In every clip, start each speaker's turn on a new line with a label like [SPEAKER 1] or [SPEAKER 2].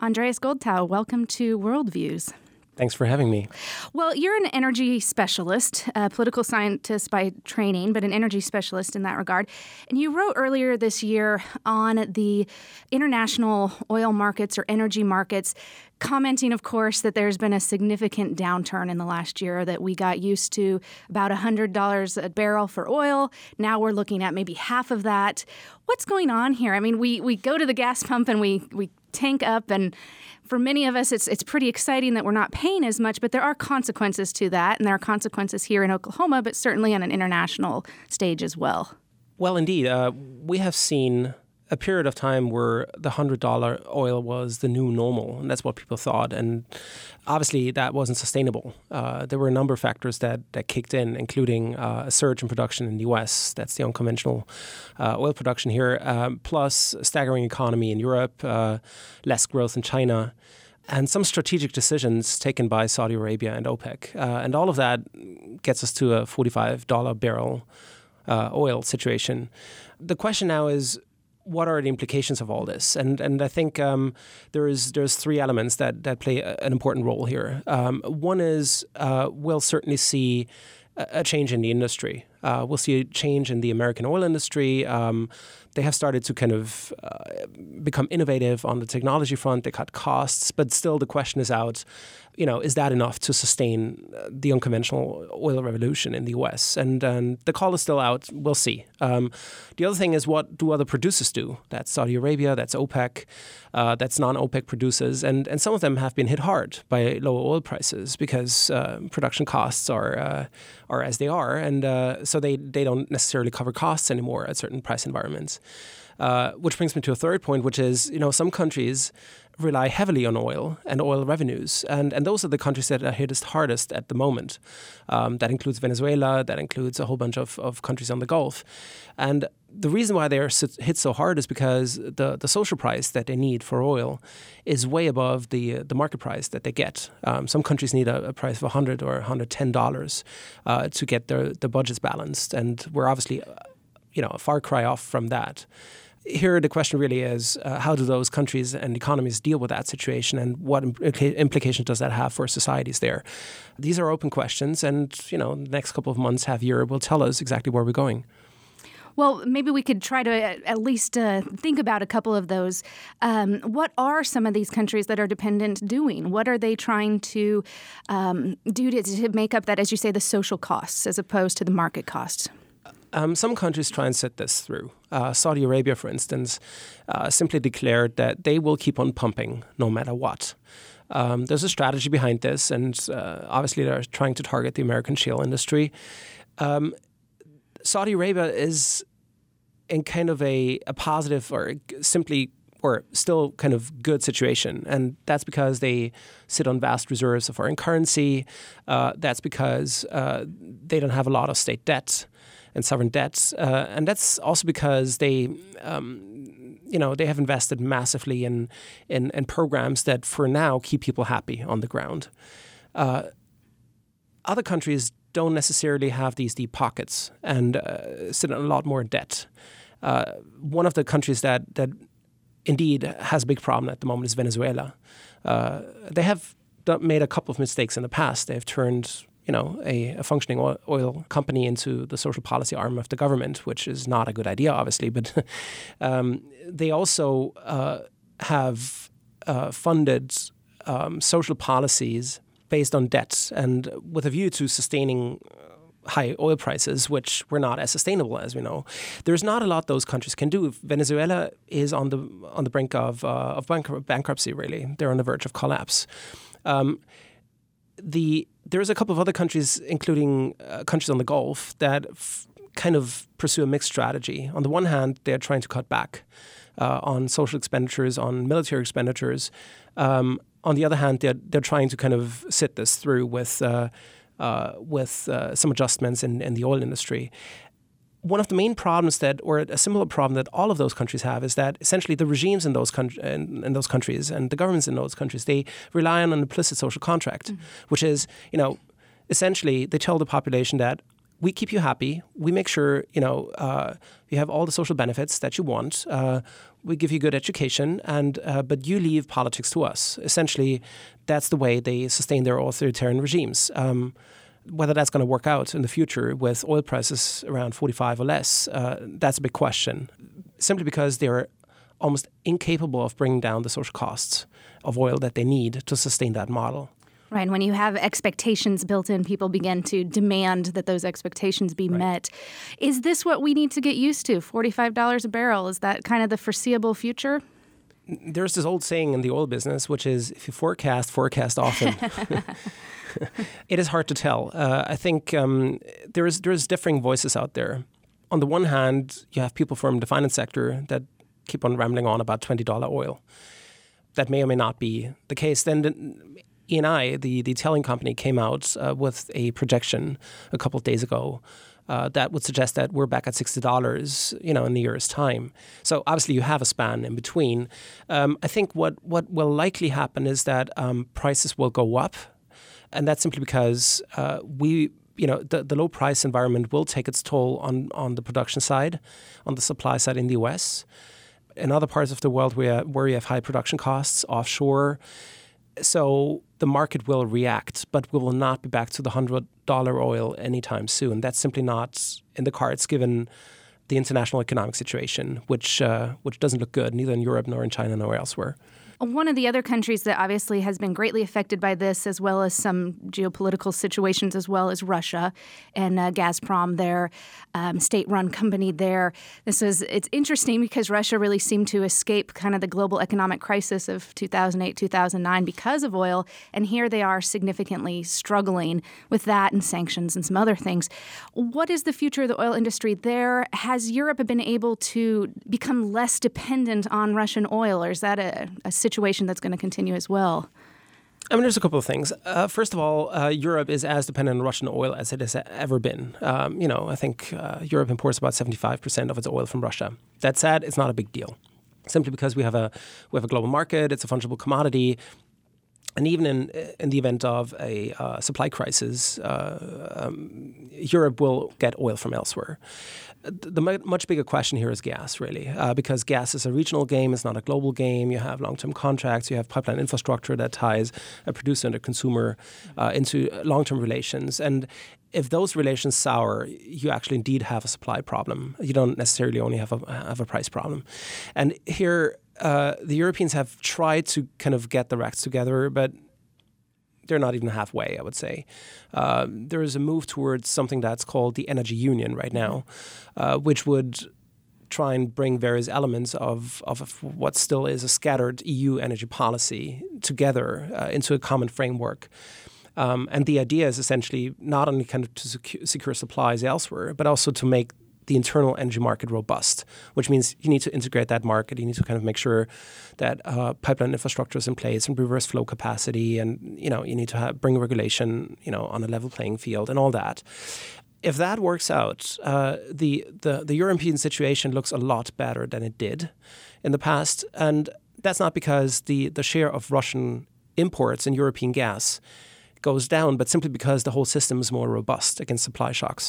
[SPEAKER 1] Andreas Goldtau, welcome to Worldviews.
[SPEAKER 2] Thanks for having me.
[SPEAKER 1] Well, you're an energy specialist, a political scientist by training, but an energy specialist in that regard. And you wrote earlier this year on the international oil markets or energy markets, commenting, of course, that there's been a significant downturn in the last year, that we got used to about $100 a barrel for oil. Now we're looking at maybe half of that. What's going on here? I mean, we go to the gas pump and we tank up, and for many of us, it's pretty exciting that we're not paying as much, but there are consequences to that, and there are consequences here in Oklahoma, but certainly on an international stage as well.
[SPEAKER 2] Well, indeed. We have seen a period of time where the $100 oil was the new normal, and that's what people thought. And obviously, that wasn't sustainable. There were a number of factors that kicked in, including a surge in production in the U.S. That's the unconventional oil production here, plus a staggering economy in Europe, less growth in China, and some strategic decisions taken by Saudi Arabia and OPEC. And all of that gets us to a $45 barrel oil situation. The question now is, what are the implications of all this? And I think there's three elements that play an important role here. One is we'll certainly see a change in the industry. We'll see a change in the American oil industry. They have started to kind of become innovative on the technology front. They cut costs, but still the question is out, is that enough to sustain the unconventional oil revolution in the U.S.? And the call is still out. We'll see. The other thing is, what do other producers do? That's Saudi Arabia, that's OPEC, that's non-OPEC producers. And some of them have been hit hard by lower oil prices because production costs are as they are. And so they don't necessarily cover costs anymore at certain price environments. Which brings me to a third point, which is, some countries rely heavily on oil and oil revenues. And those are the countries that are hit hardest at the moment. That includes Venezuela, that includes a whole bunch of countries on the Gulf. And the reason why they are hit so hard is because the social price that they need for oil is way above the market price that they get. Some countries need a price of $100 or $110 to get their budgets balanced. And we're obviously a far cry off from that. Here, the question really is, how do those countries and economies deal with that situation, and what implications does that have for societies there? These are open questions, and the next couple of months, half year, will tell us exactly where we're going.
[SPEAKER 1] Well, maybe we could try to at least think about a couple of those. What are some of these countries that are dependent doing? What are they trying to do to make up that, as you say, the social costs as opposed to the market costs?
[SPEAKER 2] Some countries try and sit this through. Saudi Arabia, for instance, simply declared that they will keep on pumping no matter what. There's a strategy behind this, and obviously they're trying to target the American shale industry. Saudi Arabia is in kind of a positive or still kind of good situation. And that's because they sit on vast reserves of foreign currency. That's because they don't have a lot of state debt and sovereign debts. And that's also because they have invested massively in programs that for now keep people happy on the ground. Other countries don't necessarily have these deep pockets and sit on a lot more debt. One of the countries that indeed has a big problem at the moment is Venezuela. They have made a couple of mistakes in the past. They've turned a functioning oil company into the social policy arm of the government, which is not a good idea, obviously. But they also have funded social policies based on debt and with a view to sustaining high oil prices, which were not as sustainable as we know. There's not a lot those countries can do. Venezuela is on the brink of bankruptcy, really. They're on the verge of collapse. There's a couple of other countries, including countries on the Gulf, that kind of pursue a mixed strategy. On the one hand, they're trying to cut back on social expenditures, on military expenditures. On the other hand, they're trying to kind of sit this through with some adjustments in the oil industry. One of the main problems or a similar problem that all of those countries have is that essentially the regimes in those countries and the governments in those countries, they rely on an implicit social contract, which is, essentially they tell the population that we keep you happy. We make sure, you have all the social benefits that you want. We give you good education, but you leave politics to us. Essentially, that's the way they sustain their authoritarian regimes. Whether that's going to work out in the future with oil prices around 45 or less, that's a big question. Simply because they're almost incapable of bringing down the social costs of oil that they need to sustain that model.
[SPEAKER 1] Right. And when you have expectations built in, people begin to demand that those expectations be met. Is this what we need to get used to? $45 a barrel? Is that kind of the foreseeable future?
[SPEAKER 2] There's this old saying in the oil business, which is if you forecast often. It is hard to tell. I think there's differing voices out there. On the one hand, you have people from the finance sector that keep on rambling on about $20 oil. That may or may not be the case. Then Eni, the Italian company, came out with a projection a couple of days ago that would suggest that we're back at $60, in a year's time. So obviously you have a span in between. I think what will likely happen is that prices will go up, and that's simply because the low price environment will take its toll on the production side, on the supply side in the US. In other parts of the world where you have high production costs offshore. So the market will react, but we will not be back to the $100 oil anytime soon. That's simply not in the cards given the international economic situation, which doesn't look good, neither in Europe nor in China nor elsewhere.
[SPEAKER 1] One of the other countries that obviously has been greatly affected by this, as well as some geopolitical situations as well, is Russia and Gazprom, their state-run company there. It's interesting because Russia really seemed to escape kind of the global economic crisis of 2008, 2009 because of oil, and here they are significantly struggling with that and sanctions and some other things. What is the future of the oil industry there? Has Europe been able to become less dependent on Russian oil, or is that a situation that's going to continue as well?
[SPEAKER 2] I mean, there's a couple of things. First of all, Europe is as dependent on Russian oil as it has ever been. I think Europe imports about 75% of its oil from Russia. That said, it's not a big deal, simply because we have a global market. It's a fungible commodity. And even in the event of a supply crisis, Europe will get oil from elsewhere. The much bigger question here is gas, really, because gas is a regional game. It's not a global game. You have long-term contracts. You have pipeline infrastructure that ties a producer and a consumer into long-term relations. And if those relations sour, you actually indeed have a supply problem. You don't necessarily only have a price problem. And here, the Europeans have tried to kind of get their acts together, but they're not even halfway, I would say. There is a move towards something that's called the Energy Union right now, which would try and bring various elements of what still is a scattered EU energy policy together into a common framework. And the idea is essentially not only kind of to secure supplies elsewhere, but also to make the internal energy market robust, which means you need to integrate that market. You need to kind of make sure that pipeline infrastructure is in place and reverse flow capacity, and you need to bring regulation, on a level playing field and all that. If that works out, the European situation looks a lot better than it did in the past, and that's not because the share of Russian imports in European gas goes down, but simply because the whole system is more robust against supply shocks.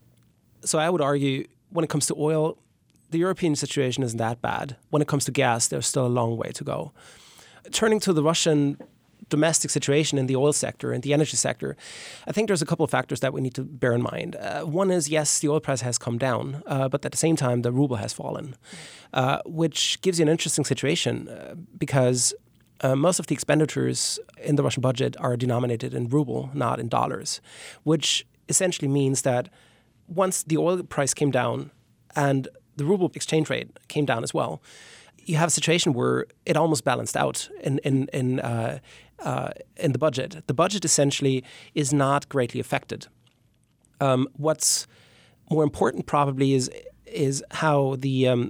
[SPEAKER 2] So I would argue when it comes to oil, the European situation isn't that bad. When it comes to gas, there's still a long way to go. Turning to the Russian domestic situation in the oil sector and the energy sector, I think there's a couple of factors that we need to bear in mind. One is, yes, the oil price has come down, but at the same time, the ruble has fallen, which gives you an interesting situation because most of the expenditures in the Russian budget are denominated in ruble, not in dollars, which essentially means that once the oil price came down and the ruble exchange rate came down as well, you have a situation where it almost balanced out in the budget. The budget essentially is not greatly affected. What's more important probably is how the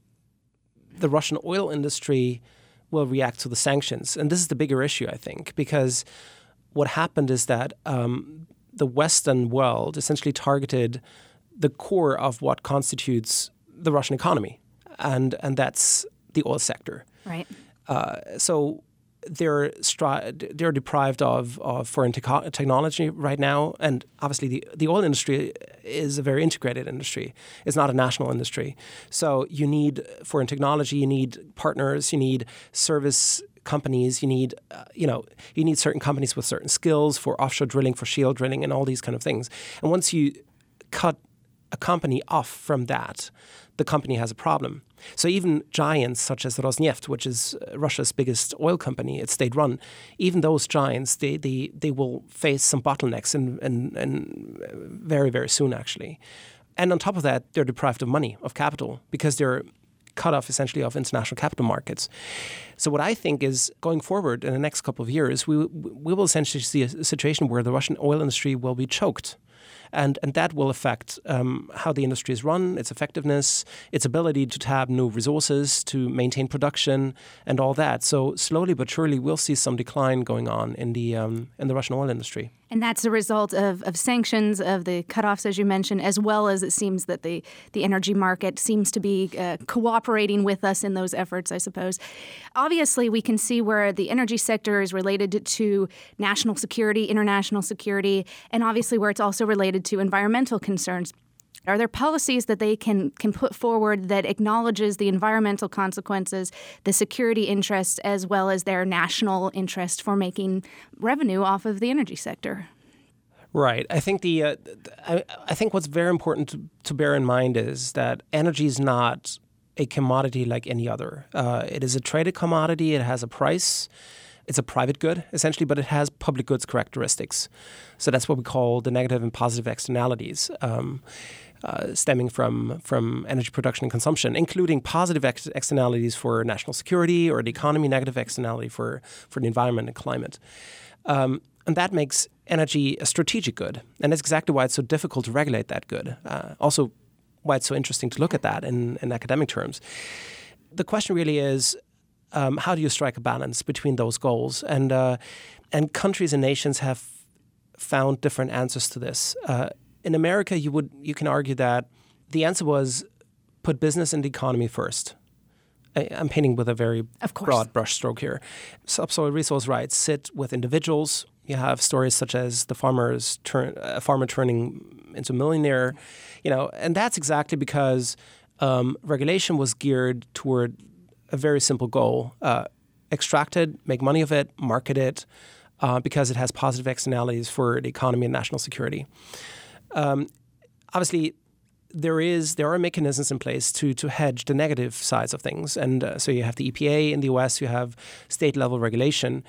[SPEAKER 2] Russian oil industry will react to the sanctions, and this is the bigger issue, I think, because what happened is that the Western world essentially targeted the core of what constitutes the Russian economy, and that's the oil sector.
[SPEAKER 1] Right.
[SPEAKER 2] So they're deprived of foreign technology right now, and obviously the oil industry is a very integrated industry. It's not a national industry, so you need foreign technology, you need partners, you need service companies, you need certain companies with certain skills for offshore drilling, for shale drilling, and all these kind of things. And once you cut a company off from that, the company has a problem. So even giants such as Rosneft, which is Russia's biggest oil company, it's state-run, even those giants, they will face some bottlenecks and very, very soon, actually. And on top of that, they're deprived of money, of capital, because they're cut off essentially of international capital markets. So what I think is going forward in the next couple of years, we will essentially see a situation where the Russian oil industry will be choked. And that will affect how the industry is run, its effectiveness, its ability to tap new resources, to maintain production, and all that. So slowly but surely, we'll see some decline going on in the Russian oil industry.
[SPEAKER 1] And that's a result of sanctions, of the cutoffs, as you mentioned, as well as it seems that the energy market seems to be cooperating with us in those efforts, I suppose. Obviously, we can see where the energy sector is related to national security, international security, and obviously where it's also related to environmental concerns. Are there policies that they can put forward that acknowledges the environmental consequences, the security interests, as well as their national interest for making revenue off of the energy sector?
[SPEAKER 2] Right. I think I think what's very important to bear in mind is that energy is not a commodity like any other. It is a traded commodity. It has a price. It's a private good, essentially, but it has public goods characteristics. So that's what we call the negative and positive externalities. Stemming from energy production and consumption, including positive externalities for national security or the economy, negative externality for the environment and climate. And that makes energy a strategic good. And that's exactly why it's so difficult to regulate that good. Also, why it's so interesting to look at that in academic terms. The question really is, how do you strike a balance between those goals? And countries and nations have found different answers to this. In America, you can argue that the answer was put business and the economy first. I'm painting with a very broad brushstroke here. Subsoil resource rights sit with individuals. You have stories such as a farmer turning into a millionaire, and that's exactly because regulation was geared toward a very simple goal: extract it, make money of it, market it, because it has positive externalities for the economy and national security. Obviously, there are mechanisms in place to hedge the negative sides of things, and so you have the EPA in the US, you have state-level regulation,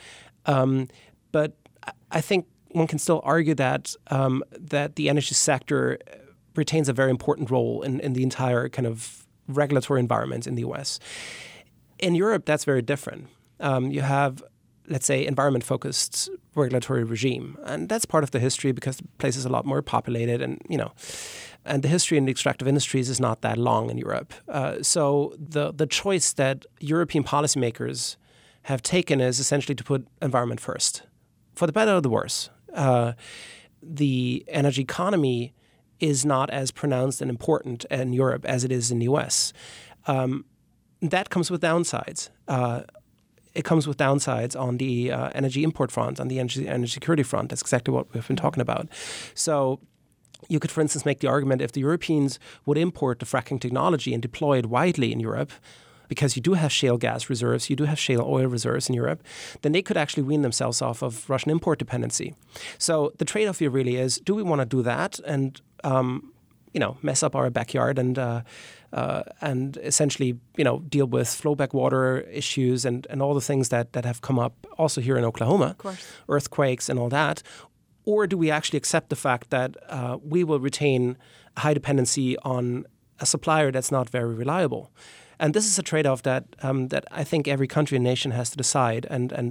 [SPEAKER 2] but I think one can still argue that that the energy sector retains a very important role in the entire kind of regulatory environment in the US. In Europe, that's very different. You have, let's say, environment-focused regulatory regime. And that's part of the history because the place is a lot more populated and the history in the extractive industries is not that long in Europe. So the choice that European policymakers have taken is essentially to put environment first, for the better or the worse. The energy economy is not as pronounced and important in Europe as it is in the US. That comes with downsides. It comes with downsides on the energy import front, on the energy security front. That's exactly what we've been talking about. So you could, for instance, make the argument if the Europeans would import the fracking technology and deploy it widely in Europe, because you do have shale gas reserves, you do have shale oil reserves in Europe, then they could actually wean themselves off of Russian import dependency. So the trade-off here really is, do we want to do that and mess up our backyard and essentially, deal with flowback water issues and all the things that have come up also here in Oklahoma, earthquakes and all that? Or do we actually accept the fact that we will retain a high dependency on a supplier that's not very reliable? And this is a trade-off that I think every country and nation has to decide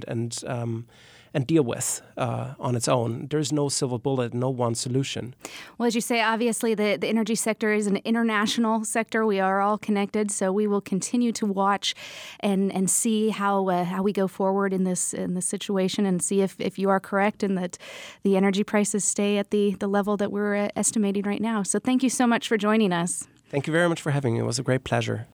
[SPEAKER 2] and deal with on its own. There's no silver bullet, no one solution.
[SPEAKER 1] Well, as you say, obviously the energy sector is an international sector. We are all connected, so we will continue to watch and see how we go forward in this situation, and see if you are correct and that the energy prices stay at the level that we're estimating right now. So thank you so much for joining us.
[SPEAKER 2] Thank you very much for having me. It was a great pleasure.